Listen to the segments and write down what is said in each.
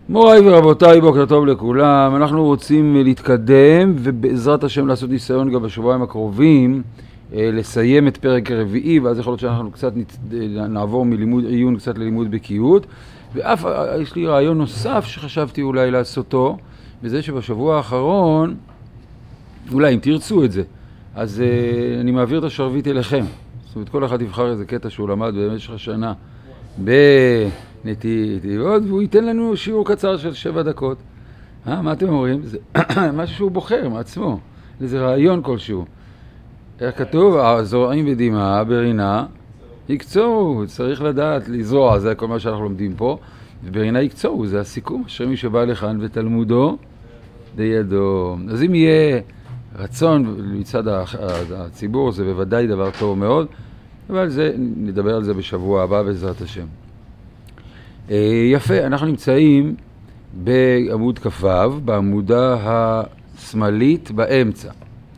מוריי ורבותיי, בוקר טוב לכולם. אנחנו רוצים להתקדם ובעזרת השם לעשות ניסיון גם בשבועיים הקרובים לסיים את פרק הרביעי, ואז יכול להיות שאנחנו קצת נעבור מלימוד עיון קצת ללימוד בקיאות. ואף יש לי רעיון נוסף שחשבתי אולי לעשותו, וזה שבשבוע האחרון, אולי אם תרצו את זה, אז אני מעביר את השרביט אליכם. זאת אומרת, כל אחד יבחר איזה קטע שהוא למד במשך השנה בנתיבות, והוא ייתן לנו שיעור קצר של 7 דקות. מה אתם אומרים? זה משהו שהוא בוחר מעצמו, איזה רעיון כלשהו. איך כתוב? הזורעים בדמעה, ברינה, יקצורו. צריך לדעת לזרוע, זה כל מה שאנחנו לומדים פה. וברינה יקצורו, זה הסיכום. אשר מי שבא לכאן ותלמודו לידו. אז אם יהיה רצון מצד הציבור, זה בוודאי דבר טוב מאוד, אבל זה, נדבר על זה בשבוע הבא בעזרת השם. יפה, אנחנו נמצאים בעמוד כ"ו, בעמודה השמאלית באמצע.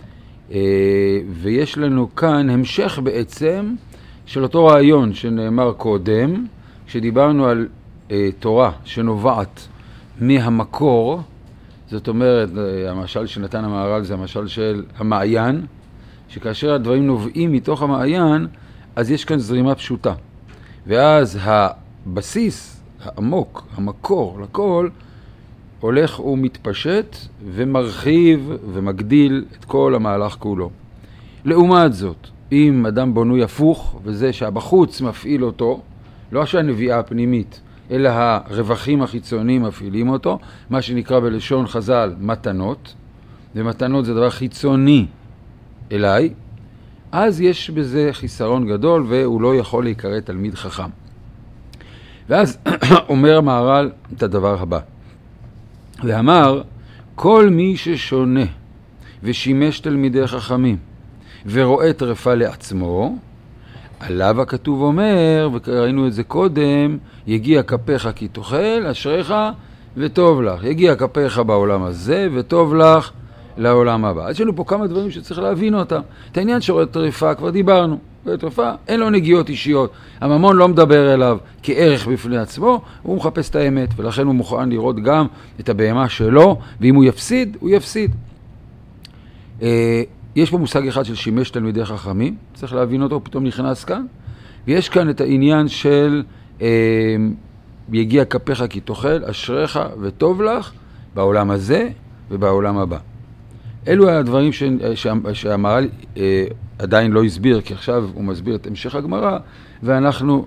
ויש לנו כאן המשך בעצם של אותו רעיון שנאמר קודם, כשדיברנו על תורה שנובעת מהמקור. זאת אומרת, המשל שנתן המהר"ל זה המשל של המעיין, שכאשר הדברים נובעים מתוך המעיין, אז יש כאן זרימה פשוטה. ואז הבסיס העמוק, המקור לכל, הולך ומתפשט ומרחיב ומגדיל את כל המהלך כולו. לעומת זאת, אם אדם בנוי הפוך, וזה שהבחוץ מפעיל אותו, לא שהנביאה הפנימית, אלא הרווחים החיצוניים מפעילים אותו, מה שנקרא בלשון חז"ל מתנות, ומתנות זה דבר חיצוני אליי, אז יש בזה חיסרון גדול והוא לא יכול להיקרא תלמיד חכם. ואז אומר המהר"ל את הדבר הבא, ואמר, כל מי ששונה ושימש תלמידי חכמים ורואה טרפה לעצמו, עליו הכתוב אומר, וראינו את זה קודם, יגיע כפיך כי תאכל, אשריך וטוב לך. יגיע כפיך בעולם הזה וטוב לך לעולם הבא. אז יש לנו פה כמה דברים שצריך להבין אותם. את העניין שרואה טרפה כבר דיברנו. טרפה אין לו נגיעות אישיות. הממון לא מדבר אליו כערך בפני עצמו, הוא מחפש את האמת, ולכן הוא מוכן לראות גם את הבהמה שלו, ואם הוא יפסיד, הוא יפסיד. יש פה מושג אחד של שימש תלמידי חכמים, צריך להבין אותו, פתאום נכנס כאן, ויש כאן את העניין של יגיע כפיך כי תאכל, אשריך וטוב לך, בעולם הזה ובעולם הבא. אלו הדברים שהמהר"ל עדיין לא הסביר, כי עכשיו הוא מסביר את המשך הגמרא, ואנחנו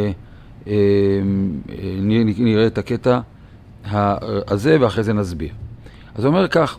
נראה את הקטע הזה ואחרי זה נסביר. אז הוא אומר כך,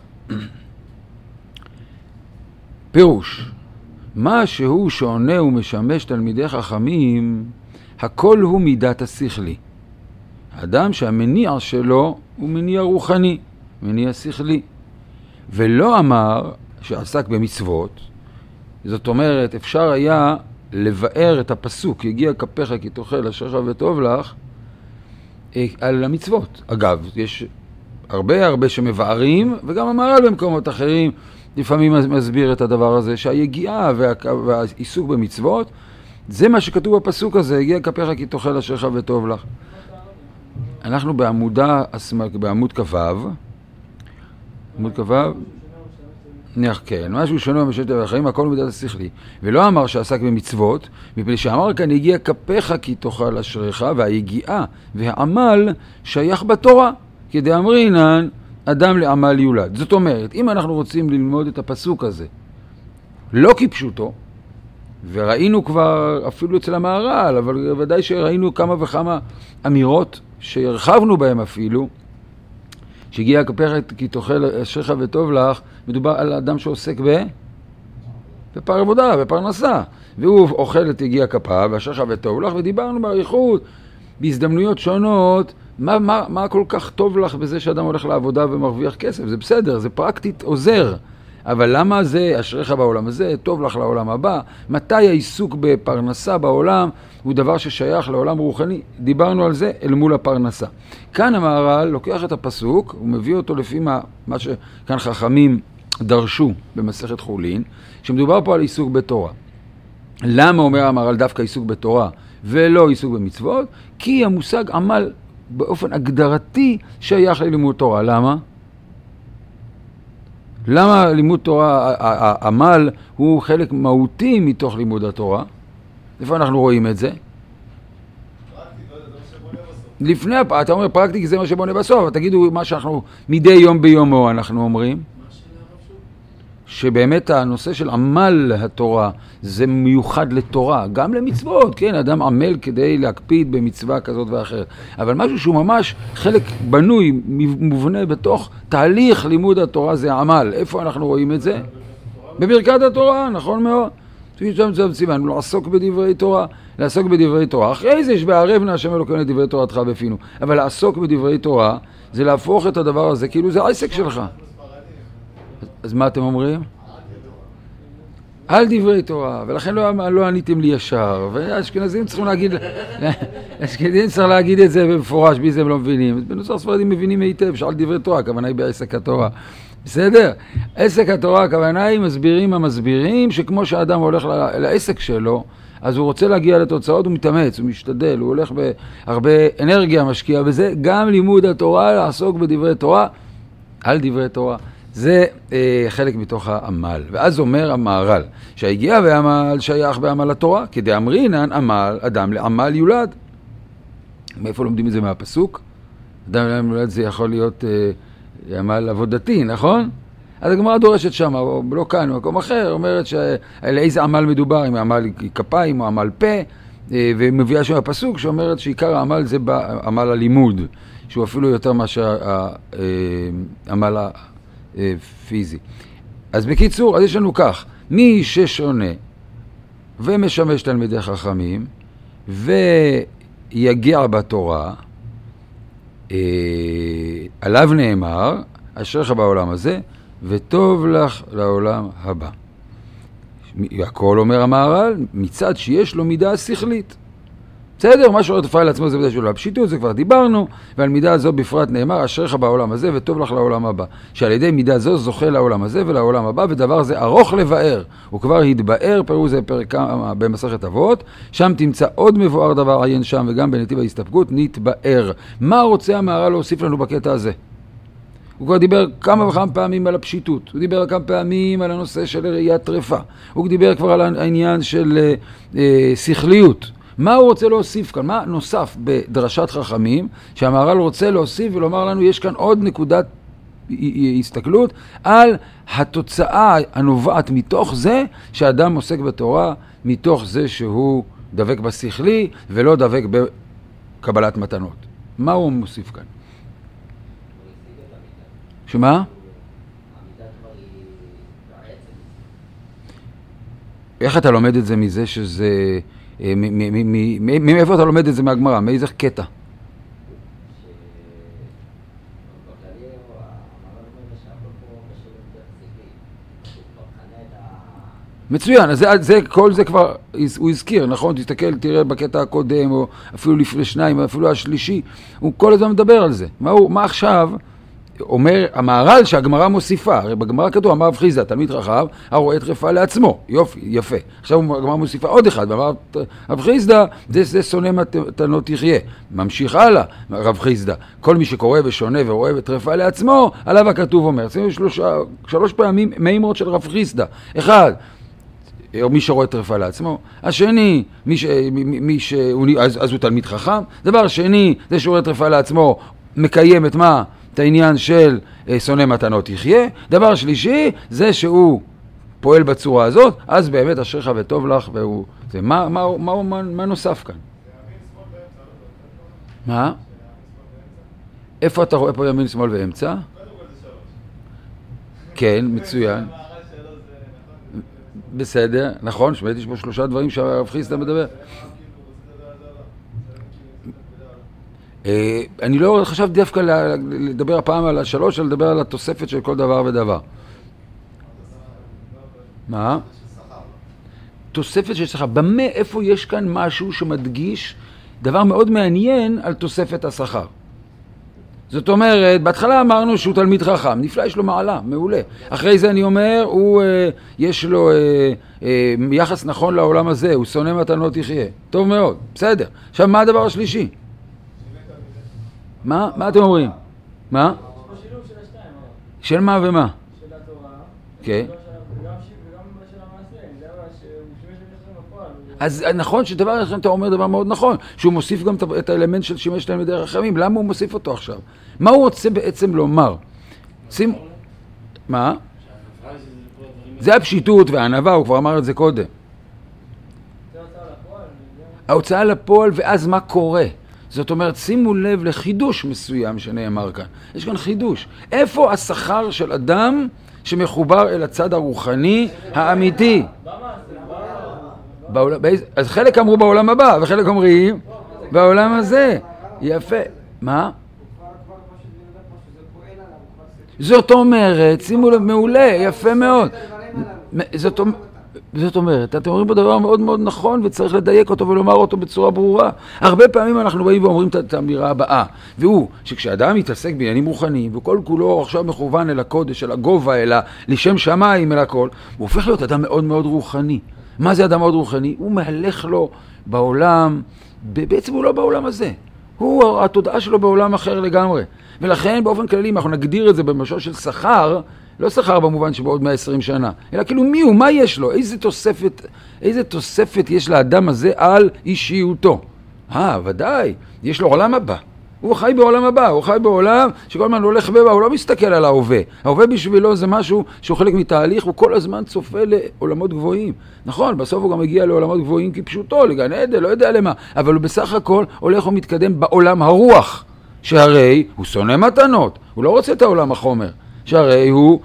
פירוש, מה שהוא שעונה ומשמש תלמידי חכמים, הכל הוא מידת השכלי. האדם שהמניע שלו הוא מניע רוחני, מניע שכלי. ולא אמר שעסק במצוות, זאת אומרת, אפשר היה לבאר את הפסוק, יגיע כפיך כי תאכל אשריך וטוב לך, על המצוות. אגב, יש הרבה שמבארים, וגם המהר"ל במקומות אחרים, לפעמים מסביר את הדבר הזה, שהיגיעה והעיסוק במצוות, זה מה שכתוב בפסוק הזה, יגיע כפיך כי תאכל אשריך וטוב לך. אנחנו בעמוד כ"ו, עמוד כ"ו, כן, משהו שונה במשת החיים, הכל מידת השכלי. ולא אמר שעסק במצוות, מפני שאמר כאן יגיע כפיך כי תאכל אשריך, והיגיעה והעמל שייך בתורה, כדאמרינן אדם לעמל יולד. זאת אומרת, אם אנחנו רוצים ללמוד את הפסוק הזה, לא כפשוטו, וראינו כבר אפילו אצל המהר"ל, אבל ודאי שראינו כמה וכמה אמירות שהרחבנו בהם אפילו, שהגיע כפיך כי תאכל אשריך וטוב לך, מדובר על אדם שעוסק עבודה, בפרנסה, והוא אוכל את יגיע כפיו, ואשריך וטוב לך, ודיברנו באריכות, בהזדמנויות שונות, מה כל כך טוב לך בזה שאדם הולך לעבודה ומרוויח כסף? זה בסדר, זה פרקטית עוזר. אבל למה זה אשריך בעולם הזה, טוב לך לעולם הבא? מתי העיסוק בפרנסה בעולם הוא דבר ששייך לעולם רוחני? דיברנו על זה אל מול הפרנסה. כאן המהר"ל לוקח את הפסוק, הוא מביא אותו לפי מה שכאן חכמים דרשו במסכת חולין, שמדובר פה על עיסוק בתורה. למה אומר המהר"ל דווקא עיסוק בתורה ולא עיסוק במצוות? כי המושג עמל באופן הגדרתי שייך ללימוד תורה. למה? למה לימוד תורה, העמל הוא חלק מהותי מתוך לימוד התורה? איפה אנחנו רואים את זה? לפני, אתה אומר פרקטי זה מה שבונה בסוף, תגידו מה שאנחנו מדי יום ביומו אנחנו אומרים. שבאמת הנושא של עמל התורה זה מיוחד לתורה, גם למצוות, כן, אדם עמל כדי להקפיד במצווה כזאת ואחרת, אבל משהו שהוא ממש חלק בנוי, מובנה בתוך תהליך לימוד התורה זה עמל. איפה אנחנו רואים את זה? בברכת התורה, נכון מאוד. ציוונו לעסוק בדברי תורה, לעסוק בדברי תורה. אחרי זה יש בערב נא השם אלוקינו את דברי תורתך בפינו. אבל לעסוק בדברי תורה זה להפוך את הדבר הזה כאילו זה העסק שלך. אז מה אתם אומרים? על דברי תורה, ולכן לא עניתם לי ישר, והאשכנזים צריכים להגיד, האשכנזים צריכים להגיד את זה במפורש, בי זה הם לא מבינים. בנוסח ספרדים מבינים היטב שעל דברי תורה, הכוונה היא בעסק התורה. בסדר? עסק התורה, הכוונה היא המסבירים שכמו שהאדם הולך לעסק שלו, אז הוא רוצה להגיע לתוצאות, הוא מתאמץ, הוא משתדל, הוא הולך בהרבה אנרגיה משקיע בזה, גם לימוד התורה, לעסוק בדברי תורה, על דברי תורה. זה חלק מתוך העמל. ואז אומר המהר"ל, שהגיע ועמל שייך בעמל התורה, כדי אמרינן עמל, אדם לעמל יולד. מאיפה לומדים את זה מהפסוק? אדם לעמל יולד זה יכול להיות עמל עבודתי, נכון? אז הגמרא דורשת שם, או לא כאן, או מקום אחר, אומרת על איזה עמל מדובר, אם עמל כפיים או עמל פה, ומביאה שם הפסוק שאומרת שעיקר העמל זה בעמל הלימוד, שהוא אפילו יותר מאשר העמל פיזי. אז בקיצור, אז יש לנו כך, מי ששונה ומשמש תלמידי חכמים ויגיע בתורה, עליו נאמר, אשריך בעולם הזה וטוב לך לעולם הבא. הכל אומר המהר"ל, מצד שיש לו מידה שכלית. בסדר, מה שאומר תפעל לעצמו זה מידה שלו. הפשיטות זה כבר דיברנו, ועל מידה הזו בפרט נאמר, אשריך בעולם הזה וטוב לך לעולם הבא. שעל ידי מידה זו זוכה לעולם הזה ולעולם הבא, ודבר זה ארוך לבאר. הוא כבר התבאר, פירוש זה פרק במסכת אבות, שם תמצא עוד מבואר דבר עיין שם, וגם בנתיב ההסתפקות נתבאר. מה רוצה המהר"ל להוסיף לנו בקטע הזה? הוא כבר דיבר כמה וכמה פעמים על הפשיטות, הוא דיבר כמה פעמים על הנושא של ראיית טרפה, הוא דיבר כבר על העניין של שכליות. מה הוא רוצה להוסיף כאן? מה נוסף בדרשת חכמים שהמהר"ל רוצה להוסיף ולומר לנו יש כאן עוד נקודת הסתכלות על התוצאה הנובעת מתוך זה שאדם עוסק בתורה, מתוך זה שהוא דבק בשכלי ולא דבק בקבלת מתנות. מה הוא מוסיף כאן? שמה? איך אתה לומד את זה מזה שזה... מאיפה אתה לומד את זה מהגמרא? מאיזה קטע? מצוין, אז כל זה כבר הוא הזכיר, נכון? תסתכל, תראה בקטע הקודם, או אפילו לפני שניים, או אפילו השלישי, הוא כל הזמן מדבר על זה. מה עכשיו? אומר המהר"ל שהגמרא מוסיפה, הרי בגמרא כתוב, אמר רב חיסדא, תלמיד חכם, הרואה טרפה לעצמו, יופי, יפה. עכשיו הגמרא מוסיפה עוד אחד, ואמר רב חיסדא, זה שונא מתנות יחיה. ממשיך הלאה, רב חיסדא, כל מי שקורא ושונה ורואה טרפה לעצמו, עליו הכתוב אומר. עשינו שלוש פעמים מימרות של רב חיסדא. אחד, מי שרואה טרפה לעצמו. השני, אז הוא תלמיד חכם. דבר שני, זה שרואה טרפה לעצמו, מקיים את מה? את העניין של שונא מתנות יחיה. דבר שלישי, זה שהוא פועל בצורה הזאת, אז באמת אשריך וטוב לך, והוא... זה, מה נוסף כאן? מה? איפה אתה רואה פה ימין, שמאל ואמצע? כן, מצוין. בסדר, נכון, שמעת יש פה שלושה דברים שהרב חיסדא מדבר. אני לא חשבתי דווקא לדבר הפעם על השלוש, אלא לדבר על התוספת של כל דבר ודבר. מה? תוספת של שכר. במה, איפה יש כאן משהו שמדגיש דבר מאוד מעניין על תוספת השכר? זאת אומרת, בהתחלה אמרנו שהוא תלמיד חכם, נפלא, יש לו מעלה, מעולה. אחרי זה אני אומר, יש לו יחס נכון לעולם הזה, הוא שונא מתנות יחיה. טוב מאוד, בסדר. עכשיו, מה הדבר השלישי? מה אתם אומרים? מה? שילוב של השתיים. של מה ומה? של התורה. כן. וגם של המעשה. זה אבל שהוא שימש להם בפועל. אז נכון שדבר אחד אתה אומר דבר מאוד נכון, שהוא מוסיף גם את האלמנט של שימש להם בדרך חכמים. למה הוא מוסיף אותו עכשיו? מה הוא רוצה בעצם לומר? מה? זה הפשיטות והענווה, הוא כבר אמר את זה קודם. ההוצאה לפועל, ואז מה קורה? זאת אומרת, שימו לב לחידוש מסוים שנאמר כאן. יש כאן חידוש. איפה השכר של אדם שמחובר אל הצד הרוחני האמיתי? אז חלק אמרו בעולם הבא, וחלק אומרים בעולם הזה. יפה. מה? זאת אומרת, שימו לב, מעולה, יפה מאוד. זאת אומרת, אתם אומרים פה דבר מאוד מאוד נכון, וצריך לדייק אותו ולומר אותו בצורה ברורה. הרבה פעמים אנחנו באים ואומרים את האמירה הבאה, והוא שכשאדם מתעסק בעניינים רוחניים, וכל כולו עכשיו מכוון אל הקודש, אל הגובה, אל לשם שמיים, אל הכל, הוא הופך להיות אדם מאוד מאוד רוחני. מה זה אדם מאוד רוחני? הוא מהלך לו בעולם, בעצם הוא לא בעולם הזה. התודעה שלו בעולם אחר לגמרי. ולכן באופן כללי, אם אנחנו נגדיר את זה במשהו של שכר, לא שכר במובן שבעוד 120 שנה, אלא כאילו מי הוא, מה יש לו, איזה תוספת יש לאדם הזה על אישיותו. ודאי, יש לו עולם הבא. הוא חי בעולם הבא, הוא חי בעולם שכל הזמן הולך ובא, הוא לא מסתכל על ההווה. ההווה בשבילו זה משהו שהוא חלק מתהליך, הוא כל הזמן צופה לעולמות גבוהים. נכון, בסוף הוא גם מגיע לעולמות גבוהים כפשוטו, לגן עדן, לא יודע למה, אבל הוא בסך הכל הולך ומתקדם בעולם הרוח, שהרי הוא שונא מתנות, הוא לא רוצה את העולם החומר. שהרי הוא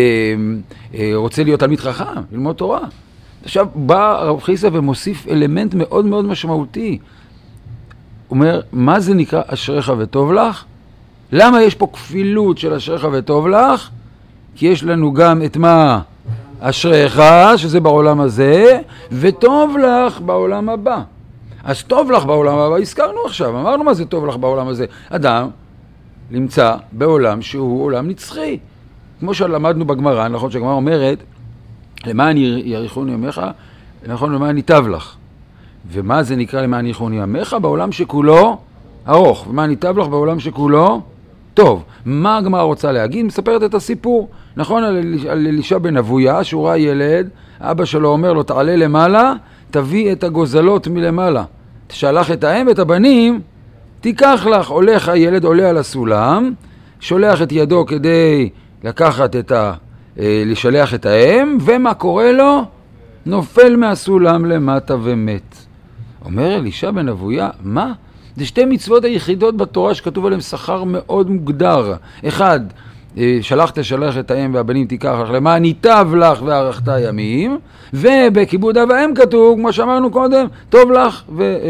רוצה להיות תלמיד חכם, ללמוד תורה. עכשיו בא הרב חיסא ומוסיף אלמנט מאוד מאוד משמעותי. הוא אומר, מה זה נקרא אשריך וטוב לך? למה יש פה כפילות של אשריך וטוב לך? כי יש לנו גם את מה? אשריך, שזה בעולם הזה, וטוב לך בעולם הבא. אז טוב לך בעולם הבא, הזכרנו עכשיו, אמרנו מה זה טוב לך בעולם הזה. אדם נמצא בעולם שהוא עולם נצחי. כמו שלמדנו בגמרא, נכון שהגמרא אומרת, למען יאריכון ימיך, נכון, למען ייטב לך. ומה זה נקרא למען יאריכון ימיך? בעולם שכולו ארוך. ומה ייטב לך בעולם שכולו טוב. מה הגמרא רוצה להגיד? מספרת את הסיפור. נכון, על אלישע בן אבויה, שהוא ראה ילד, אבא שלו אומר לו, תעלה למעלה, תביא את הגוזלות מלמעלה. תשלח את האם ואת הבנים, תיקח לך. הולך הילד, עולה על הסולם, שולח את ידו כדי לקחת לשלח את האם, ומה קורה לו? נופל מהסולם למטה ומת. אומר אלישע בן אבויה, מה? זה שתי מצוות היחידות בתורה שכתוב עליהם שכר מאוד מוגדר. אחד, שלח את האם והבנים תיקח לך, למען ייטב לך וארכת ימים, ובכיבוד אב האם כתוב, כמו שאמרנו קודם, טוב לך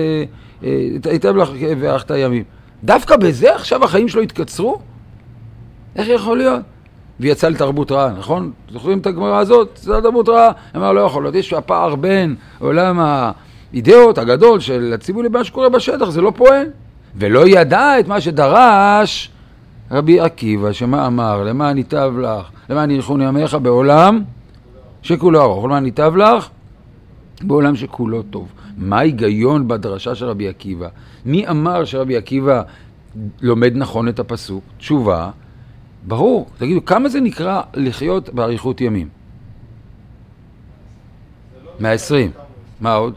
ייטב לך וארכת ימים. דווקא בזה עכשיו החיים שלו התקצרו? איך יכול להיות? ויצא לתרבות רעה, נכון? זוכרים את הגמרא הזאת? זה תרבות רעה. אמר, לא יכול להיות. יש הפער בין עולם האידאות הגדול של הציבור לבין שקורה בשטח, זה לא פועל. ולא ידע את מה שדרש רבי עקיבא, שמה אמר? למען ייטב לך, למען יאריכון ימיך בעולם שכולו ארוך, למען ייטב לך בעולם שכולו טוב. מה ההיגיון בדרשה של רבי עקיבא? מי אמר שרבי עקיבא לומד נכון את הפסוק? תשובה, ברור. תגידו, כמה זה נקרא לחיות באריכות ימים? 120. מה עוד?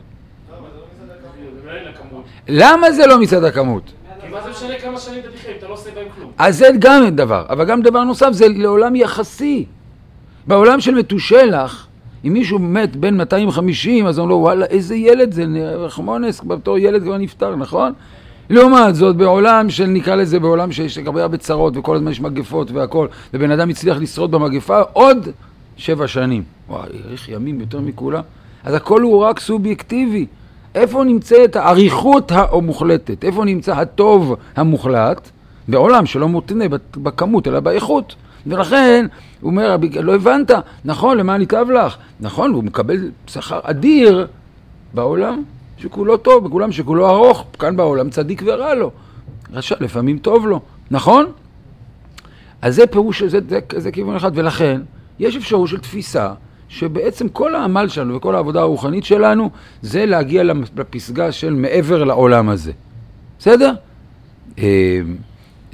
למה זה לא מצד הכמות? כי מה זה משנה כמה שנים אתה תחיה, אתה לא עושה בהם כלום. אז זה גם דבר, אבל גם דבר נוסף, זה לעולם יחסי. בעולם של מתושלח, אם מישהו מת בין 250, אז אומרים לו, וואלה, איזה ילד זה, רחמונס, בתור ילד כבר נפטר, נכון? לעומת זאת, בעולם של, נקרא לזה, בעולם שיש הרבה בצרות, וכל הזמן יש מגפות והכל, ובן אדם הצליח לשרוד במגפה עוד 7 שנים. וואי, איך ימים יותר מכולה. אז הכל הוא רק סובייקטיבי. איפה נמצאת האריכות המוחלטת? איפה נמצא הטוב המוחלט? בעולם שלא מותנה בכמות, אלא באיכות. ולכן, הוא אומר, לא הבנת, נכון, למען ייטב לך. נכון, הוא מקבל שכר אדיר בעולם שכולו טוב, בכולם שכולו ארוך, כאן בעולם צדיק ורע לו. רשע, לפעמים טוב לו. נכון? אז זה פירוש, זה כיוון אחד. ולכן, יש אפשרות של תפיסה, שבעצם כל העמל שלנו וכל העבודה הרוחנית שלנו, זה להגיע לפסגה של מעבר לעולם הזה. בסדר?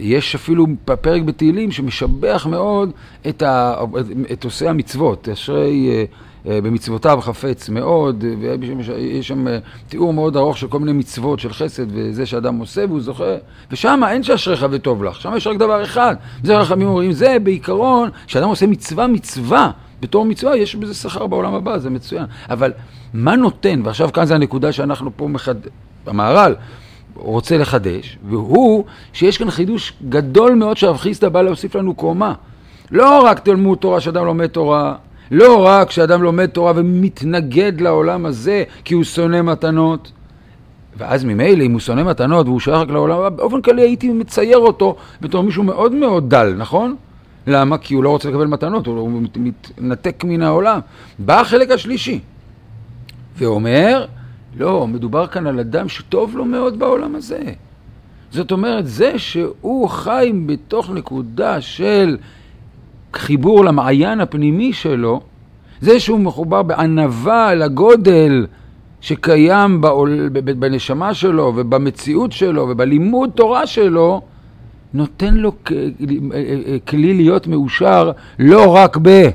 יש אפילו פרק בתהילים שמשבח מאוד את עושי המצוות, אשרי במצוותיו חפץ מאוד, ויש שם תיאור מאוד ארוך של כל מיני מצוות של חסד וזה שאדם עושה והוא זוכה, ושם אין שאשריך וטוב לך, שם יש רק דבר אחד, זה רחמים אומרים, זה בעיקרון שאדם עושה מצווה, בתור מצווה יש בזה שכר בעולם הבא, זה מצוין, אבל מה נותן, ועכשיו כאן זה הנקודה שאנחנו פה המהר"ל רוצה לחדש, והוא שיש כאן חידוש גדול מאוד שהרב חיסדא בא להוסיף לנו קומה, לא רק תלמוד תורה שאדם לומד תורה, לא רק שאדם לומד תורה ומתנגד לעולם הזה כי הוא שונא מתנות, ואז ממילא אם הוא שונא מתנות והוא שייך רק לעולם הבא, באופן כללי הייתי מצייר אותו בתור מישהו מאוד מאוד דל, נכון? למה? כי הוא לא רוצה לקבל מתנות, הוא מתנתק מן העולם. בא החלק השלישי ואומר, לא, מדובר כאן על אדם שטוב לו מאוד בעולם הזה. זאת אומרת, זה שהוא חי בתוך נקודה של חיבור למעיין הפנימי שלו, זה שהוא מחובר בענווה לגודל שקיים בנשמה שלו ובמציאות שלו ובלימוד תורה שלו, נותן לו כלי להיות מאושר לא רק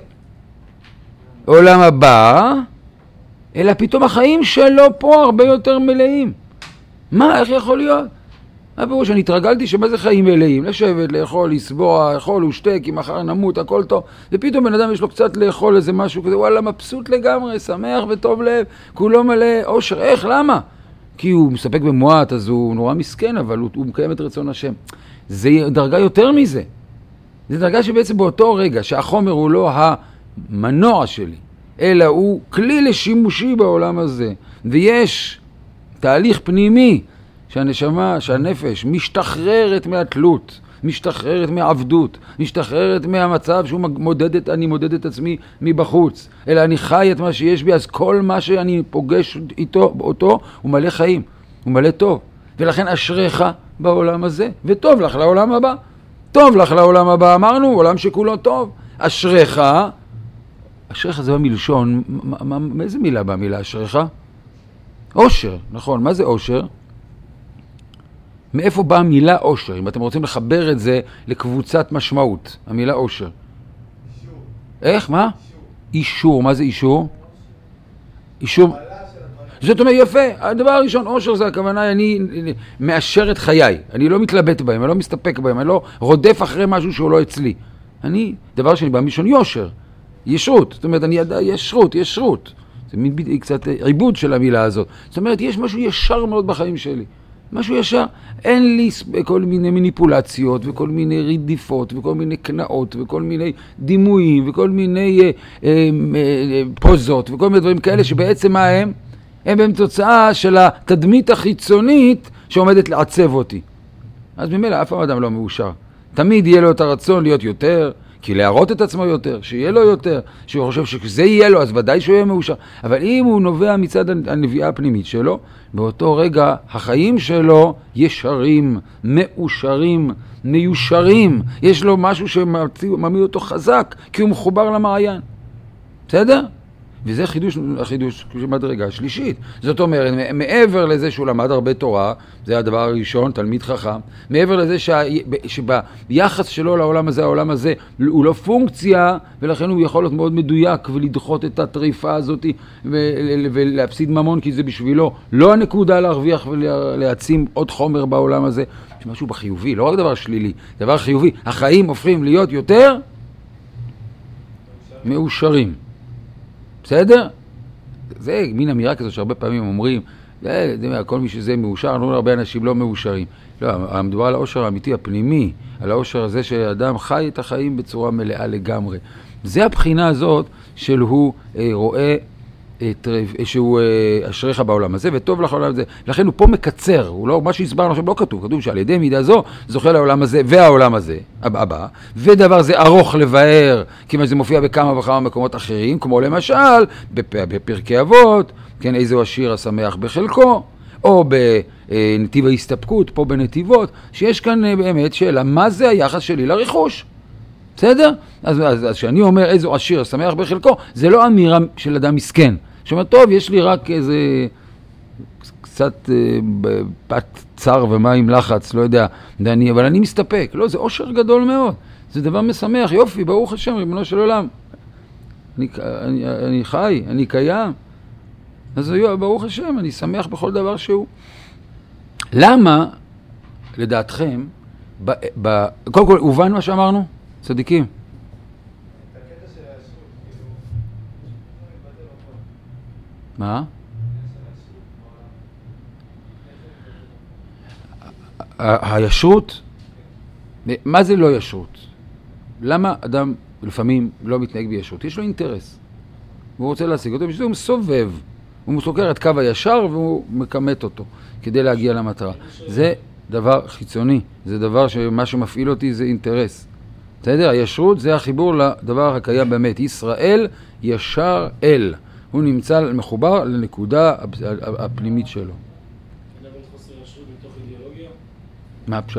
בעולם הבא, אלא פתאום החיים שלו פה הרבה יותר מלאים. מה, איך יכול להיות? הפירוש, אני התרגלתי שמה זה חיים מלאים? לשבת, לאכול, לסבוע, לאכול ושתק, אם מחר נמות, הכל טוב. ופתאום בן אדם יש לו קצת לאכול איזה משהו כזה, וואלה, מבסוט לגמרי, שמח וטוב לב, כולו מלא אושר. איך? למה? כי הוא מספק במועט, אז הוא נורא מסכן, אבל הוא מקיים את רצון השם. זה דרגה יותר מזה. זה דרגה שבעצם באותו רגע, שהחומר הוא לא המנוע שלי, אלא הוא כלי לשימושי בעולם הזה. ויש תהליך פנימי, שהנשמה, שהנפש משתחררת מהתלות, משתחררת מהעבדות, משתחררת מהמצב אני מודד את עצמי מבחוץ, אלא אני חי את מה שיש בי, אז כל מה שאני פוגש אותו הוא מלא חיים, הוא מלא טוב. ולכן אשריך בעולם הזה, וטוב לך לעולם הבא. טוב לך לעולם הבא, אמרנו, עולם שכולו טוב. אשריך זה במלשון, מאיזה מילה במילה אשריך? אושר, נכון, מה זה אושר? מאיפה באה המילה אושר? אם אתם רוצים לחבר את זה לקבוצת משמעות, המילה אושר. אישור. איך? מה? אישור. מה זה אישור? אישור. של זאת אומרת, יפה. הדבר הראשון, אושר זה הכוונה, אני מאשר את חיי. אני לא מתלבט בהם, אני לא מסתפק בהם, אני לא רודף אחרי משהו שהוא לא אצלי. דבר שני במשון יושר. ישרות. זאת אומרת, אני ידע, ישרות. זה קצת עיבוד של המילה הזאת. זאת אומרת, יש משהו ישר מאוד בחיים שלי. משהו ישר, אין לי כל מיני מניפולציות וכל מיני רדיפות וכל מיני קנאות וכל מיני דימויים וכל מיני פוזות וכל מיני דברים כאלה שבעצם מה הם? הם תוצאה של התדמית החיצונית שעומדת לעצב אותי. אז ממילא אף אדם לא מאושר. תמיד יהיה לו את הרצון להיות יותר, כי להראות את עצמו יותר, שיהיה לו יותר, שהוא חושב שכזה יהיה לו, אז ודאי שהוא יהיה מאושר. אבל אם הוא נובע מצד הנביאה הפנימית שלו, באותו רגע החיים שלו ישרים, מאושרים, מיושרים. יש לו משהו שמעמיד אותו חזק, כי הוא מחובר למעיין. בסדר? וזה החידוש מדרגה שלישית. זאת אומרת, מעבר לזה שהוא למד הרבה תורה, זה הדבר הראשון, תלמיד חכם, מעבר לזה שביחס שלו לעולם הזה, העולם הזה, הוא לא פונקציה, ולכן הוא יכול להיות מאוד מדויק ולדחות את הטריפה הזאת ולהפסיד ממון, כי זה בשבילו לא הנקודה להרוויח ולהעצים עוד חומר בעולם הזה. יש משהו בחיובי, לא רק דבר שלילי, דבר חיובי. החיים הופכים להיות יותר מאושרים. בסדר? זה מין אמירה כזו שהרבה פעמים אומרים, כל מי שזה מאושר, אנחנו הרבה אנשים לא מאושרים. לא, המדובר על האושר האמיתי, הפנימי, על האושר הזה שאדם חי את החיים בצורה מלאה לגמרי. זה הבחינה הזאת של הוא רואה שהוא אשריך בעולם הזה וטוב לך לעולם הזה. לכן הוא פה מקצר, הוא לא, מה שהסברנו עכשיו לא כתוב שעל ידי מידה זו זוכה לעולם הזה והעולם הזה הבא, ודבר זה ארוך לבאר, כי זה מופיע בכמה וכמה מקומות אחרים, כמו למשל בפרקי אבות, כן, איזו השיר השמח בחלקו, או בנתיב ההסתפקות, פה בנתיבות, שיש כאן באמת שאלה, מה זה היחס שלי לרכוש? בסדר? אז כשאני אומר איזו עשיר שמח בחלקו, זה לא אמירה של אדם מסכן. שאומר, טוב, יש לי רק איזה קצת פת צר ומים לחץ, לא יודע, אבל אני מסתפק. לא, זה אושר גדול מאוד. זה דבר משמח, יופי, ברוך השם, ריבונו של עולם. אני חי, אני קיים. אז ברוך השם, אני שמח בכל דבר שהוא. למה, לדעתכם, קודם כל, הובן מה שאמרנו? צדיקים. מה? הישרות? מה זה לא ישרות? למה אדם לפעמים לא מתנהג בישרות? יש לו אינטרס. והוא רוצה להשיג אותו, בשביל זה הוא מסובב. הוא סוקר את קו הישר והוא מקמת אותו כדי להגיע למטרה. זה דבר חיצוני. זה דבר שמה שמפעיל אותי זה אינטרס. בסדר? הישרות זה החיבור לדבר הקיים באמת. ישראל ישר אל. הוא נמצא מחובר לנקודה הפנימית שלו. אבל חוסר ישרות מתוך אידיאולוגיה? מה הפשט?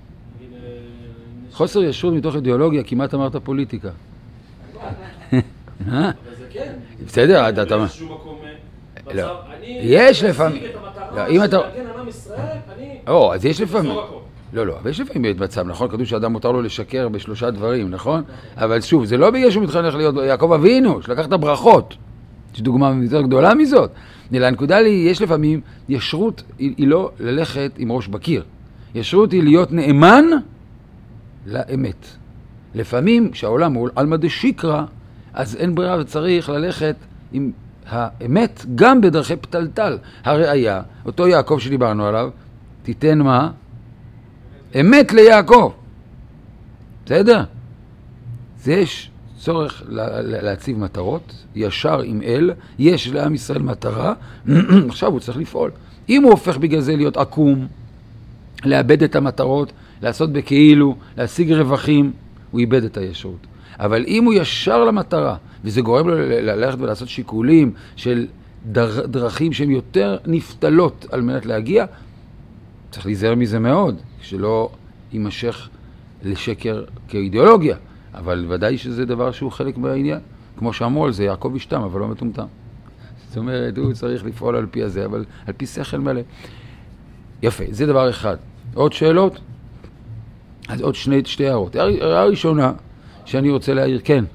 חוסר ישרות מתוך אידיאולוגיה, כמעט אמרת פוליטיקה. אבל זה כן. בסדר, אתה... באיזשהו מקום מצב, יש לפעמים... אני אשיג את המטרה של להגן על עם ישראל, אני... אז יש לפעמים... לא, אבל יש לפעמים מצב, נכון? כתוב שאדם מותר לו לשקר בשלושה דברים, נכון? אבל שוב, זה לא בגלל שהוא מתחנך להיות יעקב אבינו, שלקח את הברכות. יש דוגמה יותר גדולה מזאת. אלא הנקודה לי, יש לפעמים, ישרות היא לא ללכת עם ראש בקיר. ישרות היא להיות נאמן לאמת. לפעמים, כשהעולם הוא עלמא דשיקרא, אז אין ברירה וצריך ללכת עם האמת גם בדרכי פתלתל. הראיה, אותו יעקב שדיברנו עליו, תיתן מה? אמת ליעקב. בסדר? זה יש צורך להציב מטרות, ישר עם אל, יש לעם ישראל מטרה, עכשיו הוא צריך לפעול. אם הוא הופך בגלל זה להיות עקום, לאבד את המטרות, לעשות בכאילו, להשיג רווחים, הוא איבד את הישרות. אבל אם הוא ישר למטרה, וזה גורם לו ללכת ולעשות שיקולים של דרכים שהן יותר נפתלות על מנת להגיע, צריך להיזהר מזה מאוד, שלא יימשך לשקר כאידיאולוגיה. אבל ודאי שזה דבר שהוא חלק מהעניין. כמו שאמרו על זה, יעקב ישתם, אבל לא מטומטם. זאת אומרת, הוא צריך לפעול על פי הזה, אבל על פי שכל מלא. יפה, זה דבר אחד. עוד שאלות? אז עוד שתי הערות. הערה ראשונה שאני רוצה להעיר, כן.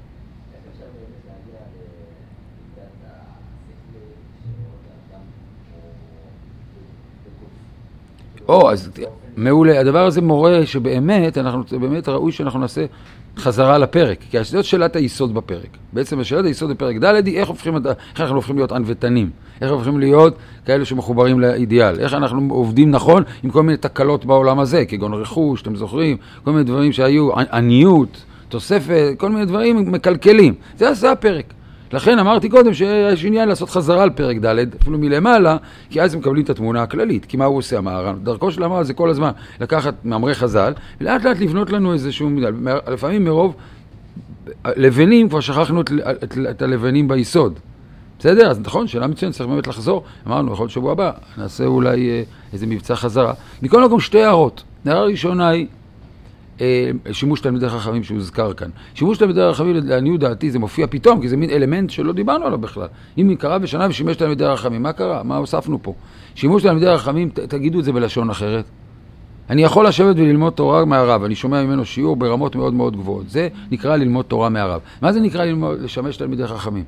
אז מעולה. הדבר הזה מורה שבאמת, באמת ראוי שאנחנו נעשה חזרה לפרק, כי זאת שאלת היסוד בפרק. בעצם השאלת היסוד בפרק ד' היא איך אנחנו הופכים להיות ענוותנים, איך אנחנו הופכים להיות כאלה שמחוברים לאידיאל, איך אנחנו עובדים נכון עם כל מיני תקלות בעולם הזה, כגון רכוש, אתם זוכרים, כל מיני דברים שהיו, עניות, תוספת, כל מיני דברים מקלקלים. זה הפרק. לכן אמרתי קודם שיש עניין לעשות חזרה על פרק ד' אפילו מלמעלה, כי אז הם מקבלים את התמונה הכללית. כי מה הוא עושה המהר"ן? דרכו של המהר"ן זה כל הזמן לקחת מאמרי חז"ל, ולאט לאט לבנות לנו איזשהו מידע. לפעמים מרוב לבנים, כבר שכחנו את הלבנים ביסוד. בסדר? אז נכון, שאלה מצוין, צריך באמת לחזור. אמרנו, יכול להיות שבוע הבא, נעשה אולי איזה מבצע חזרה. מכל מקום שתי הערות. הערה ראשונה היא, שימוש תלמידי חכמים שהוזכר כאן. שימוש תלמידי חכמים, לעניות דעתי, זה מופיע פתאום, כי זה מין אלמנט שלא דיברנו עליו בכלל. אם קרה בשנה ושימש תלמידי חכמים, מה קרה? מה הוספנו פה? שימוש תלמידי חכמים, תגידו את זה בלשון אחרת. אני יכול לשבת וללמוד תורה מהרב, אני שומע ממנו שיעור ברמות מאוד מאוד גבוהות. זה נקרא ללמוד תורה מהרב. מה זה נקרא לשמש תלמידי חכמים?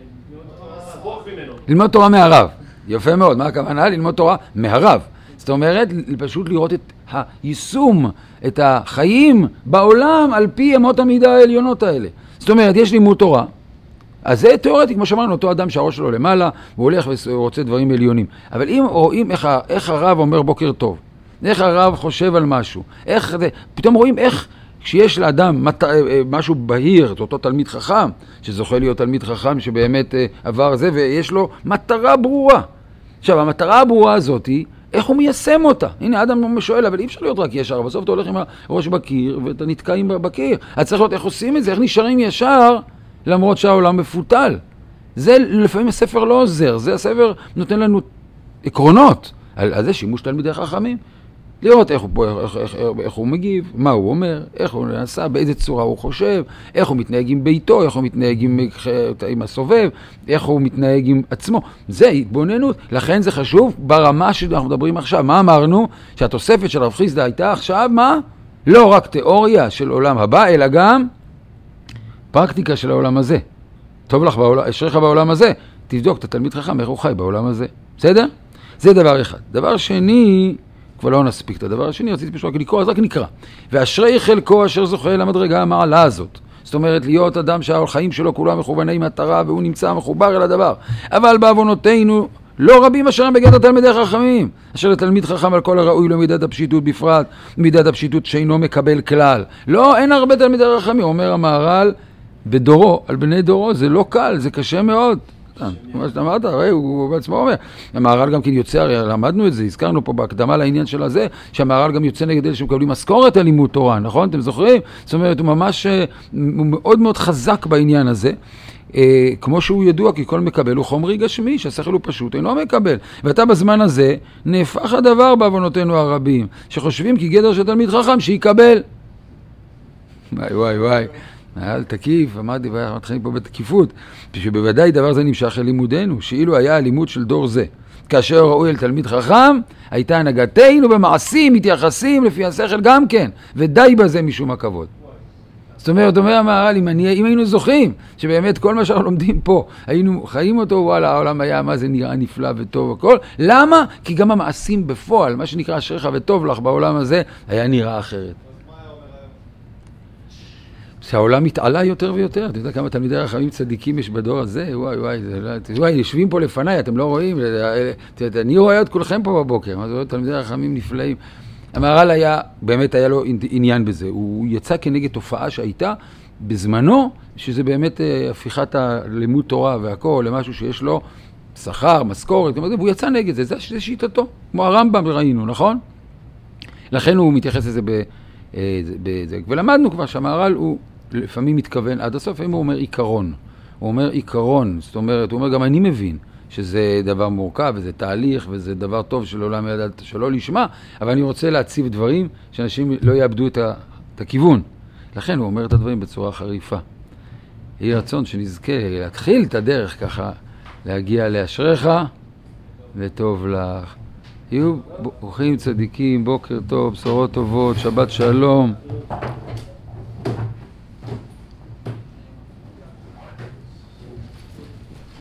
ללמוד תורה מהרב. יפה מאוד. מה הכוונה? ללמוד תורה מהרב. זאת אומרת, פשוט לראות את היישום, את החיים בעולם על פי אמות המידה העליונות האלה. זאת אומרת, יש לימוד תורה. אז זה תיאורטי, כמו שאמרנו, אותו אדם שהראש שלו למעלה, הוא הולך ורוצה דברים עליונים. אבל אם רואים איך הרב אומר בוקר טוב, איך הרב חושב על משהו, פתאום רואים איך כשיש לאדם משהו בהיר, את אותו תלמיד חכם, שזוכה להיות תלמיד חכם שבאמת עבר זה, ויש לו מטרה ברורה. עכשיו, המטרה הברורה הזאת היא, איך הוא מיישם אותה? הנה, אדם שואל, אבל אי אפשר להיות רק ישר, בסוף אתה הולך עם הראש בקיר, ואתה נתקע עם בקיר. אז צריך להיות איך עושים את זה, איך נשארים ישר, למרות שהעולם מפותל. זה לפעמים הספר לא עוזר, זה הספר נותן לנו עקרונות, על זה שימוש תלמידי חכמים. לראות איך הוא פה, איך הוא מגיב, מה הוא אומר, איך הוא נעשה, באיזה צורה הוא חושב, איך הוא מתנהג עם ביתו, איך הוא מתנהג עם הסובב, איך הוא מתנהג עם עצמו. זה התבוננות, לכן זה חשוב ברמה שאנחנו מדברים עכשיו. מה אמרנו? שהתוספת של רב חיסדא הייתה עכשיו, מה? לא רק תיאוריה של עולם הבא, אלא גם פרקטיקה של העולם הזה. טוב לך בעולם, אשריך בעולם הזה, תבדוק את התלמיד חכם, איך הוא חי בעולם הזה. בסדר? זה דבר אחד. דבר שני, כבר לא נספיק את הדבר השני, רציתי פשוט רק לקרוא, אז רק נקרא. ואשרי חלקו אשר זוכה למדרגה המעלה הזאת. זאת אומרת, להיות אדם שהחיים שלו כולם מכווני מטרה, והוא נמצא מחובר אל הדבר. אבל בעוונותינו, לא רבים אשר הם בגדר תלמידי חכמים, אשר לתלמיד חכם על כל הראוי לו מידת הפשיטות בפרט, מידת הפשיטות שאינו מקבל כלל. לא, אין הרבה תלמידי חכמים, אומר המהר"ל, בדורו, על בני דורו, זה לא קל, זה קשה מאוד. כמו שאתה אמרת, הרי הוא בעצמו אומר, המהר"ל גם כן יוצא, הרי למדנו את זה, הזכרנו פה בהקדמה לעניין של הזה, שהמהר"ל גם יוצא נגד אלה שמקבלים משכורת על לימוד תורה, נכון? אתם זוכרים? זאת אומרת, הוא ממש, הוא מאוד מאוד חזק בעניין הזה, כמו שהוא ידוע, כי כל מקבל הוא חומרי גשמי, שהשכל הוא פשוט, אינו מקבל. ואתה בזמן הזה, נהפך הדבר בעוונותינו הרבים, שחושבים כי גדר של תלמיד חכם שיקבל. וואי. אל תקיף, אמרתי, מתחילים פה בתקיפות, שבוודאי דבר זה נמשך אל לימודנו, שאילו היה הלימוד של דור זה. כאשר ראוי אל תלמיד חכם, הייתה הנהגתנו במעשים, מתייחסים לפי השכל גם כן, ודי בזה משום הכבוד. זאת אומרת, אומר המהר"ל, אם היינו זוכים, שבאמת כל מה שאנחנו לומדים פה, היינו חיים אותו, וואלה, העולם היה מה זה נראה נפלא וטוב וכל. למה? כי גם המעשים בפועל, מה שנקרא אשריך וטוב לך בעולם הזה, היה נראה אחרת. שהעולם מתעלה יותר ויותר. אתה יודע כמה תלמידי חכמים צדיקים יש בדור הזה? וואי, יושבים פה לפניי, אתם לא רואים? אני רואה את כולכם פה בבוקר. מה זה עוד תלמידי חכמים נפלאים? המהר"ל היה, באמת היה לו עניין בזה. הוא יצא כנגד תופעה שהייתה בזמנו, שזה באמת הפיכת הלימוד תורה והכל, למשהו שיש לו שכר, משכורת, והוא יצא נגד זה. זה שיטתו. כמו הרמב"ם ראינו, נכון? לכן הוא מתייחס לזה בזה. ולמדנו כבר שהמהר"ל הוא לפעמים מתכוון עד הסוף, אם הוא אומר עיקרון. הוא אומר עיקרון, זאת אומרת, הוא אומר גם אני מבין שזה דבר מורכב וזה תהליך וזה דבר טוב שלעולם ידעת שלא לשמה, אבל אני רוצה להציב דברים שאנשים לא יאבדו את הכיוון. לכן הוא אומר את הדברים בצורה חריפה. יהי רצון שנזכה להתחיל את הדרך ככה, להגיע לאשריך וטוב לך. יהיו ברוכים צדיקים, בוקר טוב, בשורות טובות, שבת שלום.